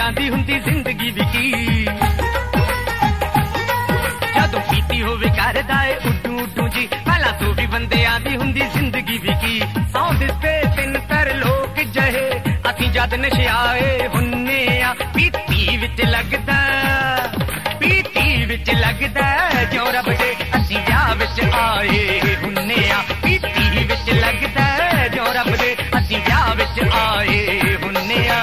आंदी हुंदी जिंदगी दी की जदों पीती होवे करदा ए उड्डू उड्डू जी भला तू भी बंदे आंदी हुंदी जिंदगी दी की सौंदे ते तिन तर लोक जहे असीं जद नशियाए हुन्ने आ पीती विच लगदा जो रब दे असीं विआह विच आए हुन्ने आ पीती विच लगदा जो रब दे असीं विआह विच आए हुन्ने आ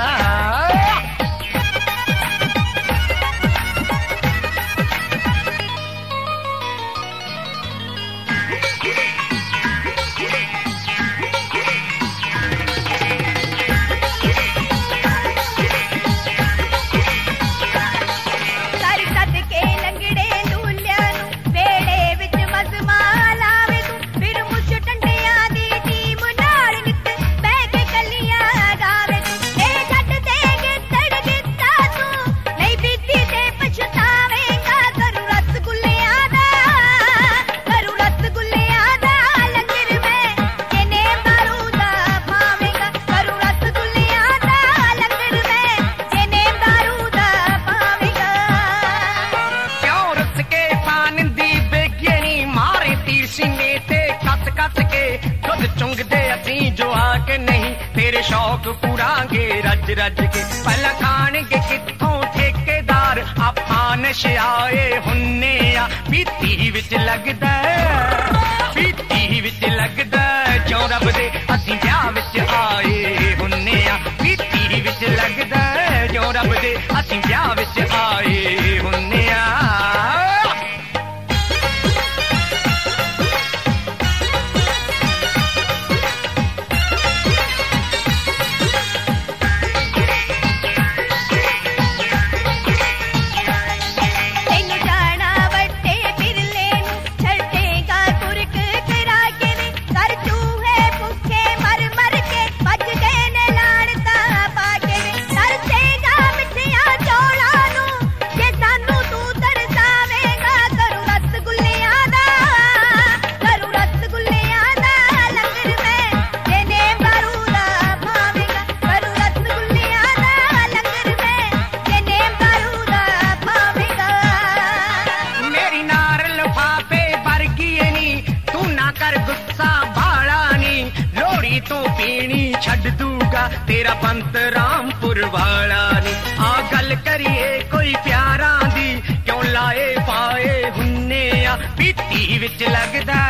शौक पूरांगे रज रज के पहला खाणगे कित्थों ठेकेदार आपां नशियाए हुन्ने आ पीती विच लगदा जो रब दे असीं विआह विच आए हुन्ने आ पीती विच लगदा जो रब दे असीं विआह विच आए हुन्ने आ तेरा पंत रामपुर वाला नी आ गल करिए कोई प्यारा दी क्यों लाए पाए हुन्ने आ पीती विच लगदा